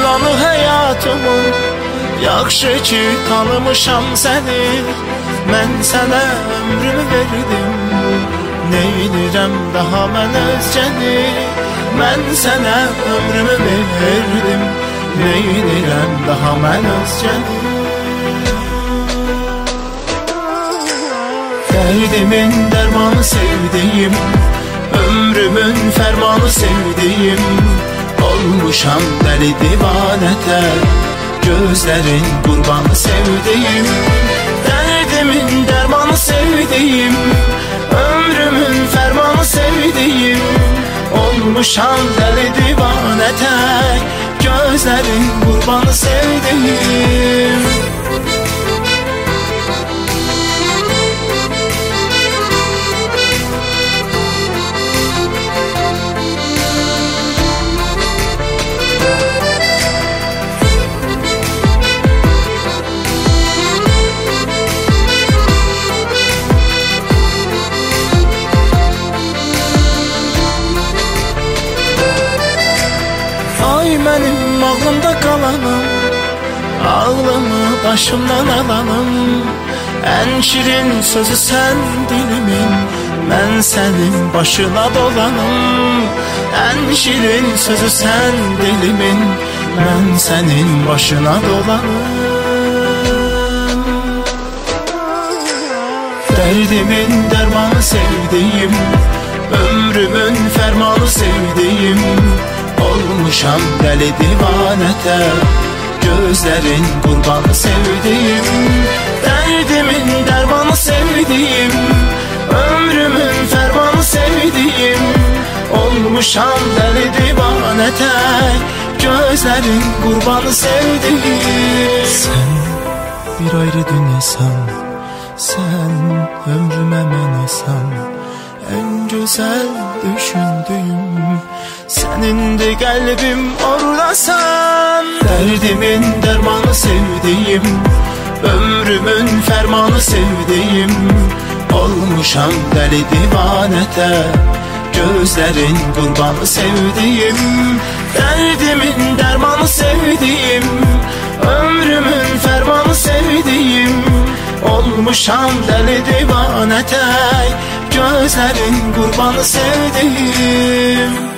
planı həyatımın, yaxşı ki tanımışam səni. Mən sənə ömrümü verdim, neynirəm daha mən özgəni. Mən sənə ömrümü verdim, neynirəm daha mən özgəni. Derdimin dermanı sevdiğim, ömrümün fermanı sevdiğim. Olmuşam deli divanete, gözlerin kurbanı sevdiğim. Derdimin dermanı sevdiğim, ömrümün fermanı sevdiğim. Olmuşam deli divanete, gözlerin kurbanı sevdiğim. Benim ağlımda kalanım, ağlımı başımdan alanım. En şirin sözü sen dilimin, ben senin başına dolanım. En şirin sözü sen dilimin, ben senin başına dolanım. Derdimin dermanı sevdiğim, ömrümün fermanı sevdiğim. Olmuşam deli divanete, gözlerin kurbanı sevdiğim. Derdimin dermanı sevdiğim, ömrümün fermanı sevdiğim. Olmuşam deli divanete, gözlerin kurbanı sevdiğim. Sen bir ayrı dünyasan, sen ömrüme menesan. En güzel düşündüğüm senin de kalbim oradasan. Derdimin dermanı sevdiğim, ömrümün fermanı sevdiğim. Olmuşam deli divanete, gözlerin kurbanı sevdiğim. Derdimin dermanı sevdiğim, ömrümün fermanı sevdiğim. Olmuşam deli divanete, gözlerin kurbanı sevdiğim.